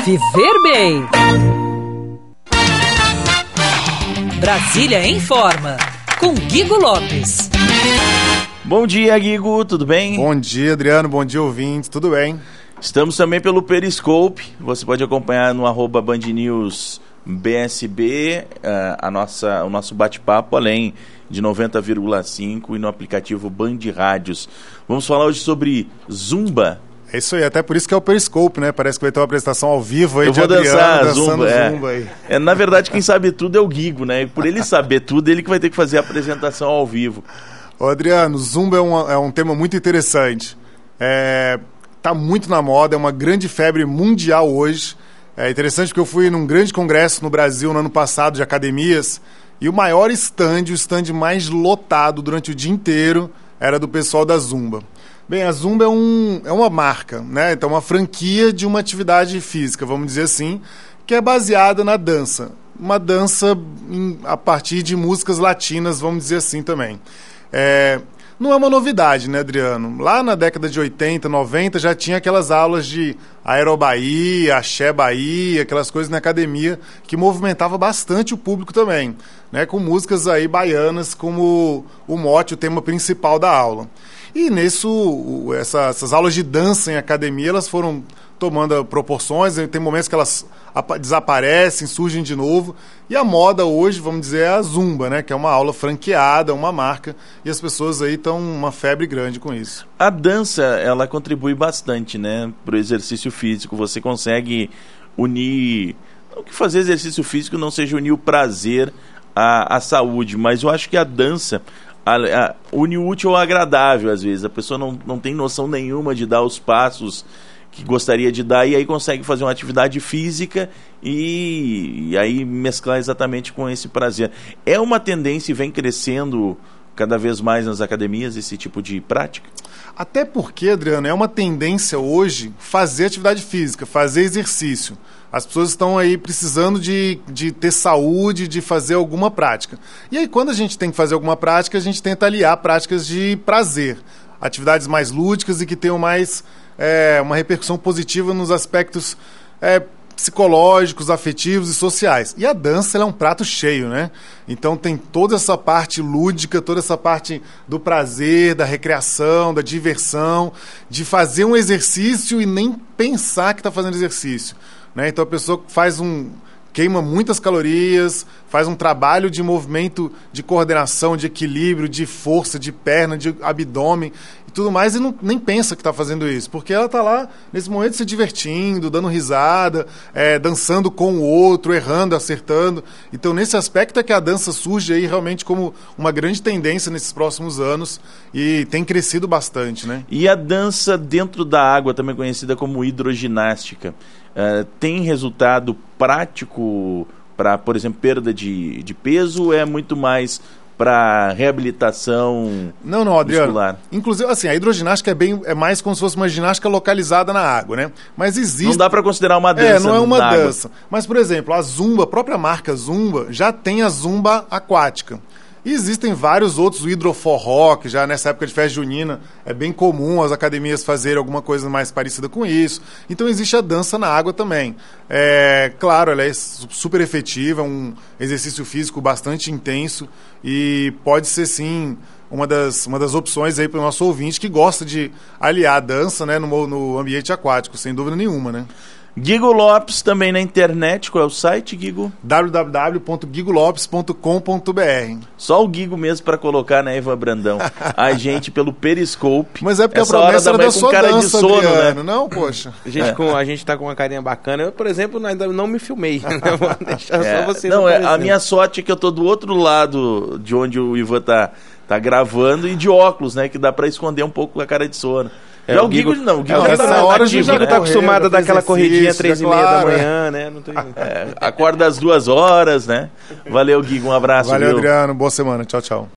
Viver Bem. Brasília em Forma, com Guigo Lopes. Bom dia, Guigo, tudo bem? Bom dia, Adriano, bom dia, ouvintes, tudo bem? Estamos também pelo Periscope, você pode acompanhar no @BandNewsBSB o nosso bate-papo, além de 90,5 e no aplicativo Band Rádios. Vamos falar hoje sobre Zumba. É isso aí, até por isso que é o Periscope, né? Parece que vai ter uma apresentação ao vivo aí. Eu vou dançar Zumba, Zumba aí. Na verdade, quem sabe tudo é o Guigo, né? E por ele saber tudo, ele que vai ter que fazer a apresentação ao vivo. Ô Adriano, Zumba é um tema muito interessante. Tá muito na moda, é uma grande febre mundial hoje. É interessante porque eu fui num grande congresso no Brasil no ano passado de academias e o maior stand, o stand mais lotado durante o dia inteiro era do pessoal da Zumba. Bem, a Zumba é uma marca, né? Então, uma franquia de uma atividade física, vamos dizer assim, que é baseada na dança. Uma dança a partir de músicas latinas, vamos dizer assim também. Não é uma novidade, né, Adriano? Lá na década de 80, 90, já tinha aquelas aulas de aerobaía, axé Bahia, aquelas coisas na academia que movimentava bastante o público também, né, com músicas aí baianas como o mote, o tema principal da aula. E essas aulas de dança em academia, elas foram tomando proporções, tem momentos que elas desaparecem, surgem de novo, e a moda hoje, vamos dizer, é a Zumba, né, que é uma aula franqueada, uma marca, e as pessoas aí estão uma febre grande com isso. A dança, ela contribui bastante, né, para o exercício físico, você consegue unir, não que fazer exercício físico não seja unir o prazer à saúde, mas eu acho que a dança une o útil ao agradável, às vezes, a pessoa não tem noção nenhuma de dar os passos que gostaria de dar, e aí consegue fazer uma atividade física e aí mesclar exatamente com esse prazer. É uma tendência e vem crescendo cada vez mais nas academias esse tipo de prática? Até porque, Adriano, é uma tendência hoje fazer atividade física, fazer exercício. As pessoas estão aí precisando de ter saúde, de fazer alguma prática. E aí, quando a gente tem que fazer alguma prática, a gente tenta aliar práticas de prazer, atividades mais lúdicas e que tenham mais uma repercussão positiva nos aspectos psicológicos, afetivos e sociais. E a dança, ela é um prato cheio, né? Então tem toda essa parte lúdica, toda essa parte do prazer, da recreação, da diversão, de fazer um exercício e nem pensar que está fazendo exercício, né? Então a pessoa queima muitas calorias, faz um trabalho de movimento, de coordenação, de equilíbrio, de força, de perna, de abdômen e tudo mais, e nem pensa que está fazendo isso, porque ela está lá, nesse momento, se divertindo, dando risada, dançando com o outro, errando, acertando. Então, nesse aspecto é que a dança surge aí realmente como uma grande tendência nesses próximos anos e tem crescido bastante, né? E a dança dentro da água, também conhecida como hidroginástica, tem resultado prático para, por exemplo, perda de peso, ou é muito mais para reabilitação Não, Adriano. muscular? Inclusive, assim, a hidroginástica é mais como se fosse uma ginástica localizada na água, né? Mas existe... Não dá para considerar uma dança. Não é uma dança. Água. Mas, por exemplo, a Zumba, a própria marca Zumba, já tem a Zumba aquática. E existem vários outros, o hidroforró, que já nessa época de festa junina é bem comum as academias fazerem alguma coisa mais parecida com isso. Então existe a dança na água também. Claro, ela é super efetiva, é um exercício físico bastante intenso e pode ser sim uma das opções aí para o nosso ouvinte que gosta de aliar a dança, né, no ambiente aquático, sem dúvida nenhuma, né? Guigo Lopes também na internet, qual é o site, Guigo? www.guigolopes.com.br. Só o Guigo mesmo para colocar, né, Eva Brandão? A gente pelo Periscope. Mas é porque essa a promessa era da sua cara dança, de sono, Adriano. né? Não, poxa. A gente tá com uma carinha bacana. Eu, por exemplo, ainda não me filmei. Vou deixar só vocês Não, a aparecendo. minha sorte é que eu tô do outro lado de onde o Ivan tá gravando e de óculos, né, que dá para esconder um pouco a cara de sono. Já o Guigo não. O Guigo nessa hora a gente já tá acostumado a dar aquela corridinha 3h30 da manhã, né? Não tem... acorda às 2 horas, né? Valeu, Guigo, um abraço. Valeu, viu? Adriano, boa semana, tchau, tchau.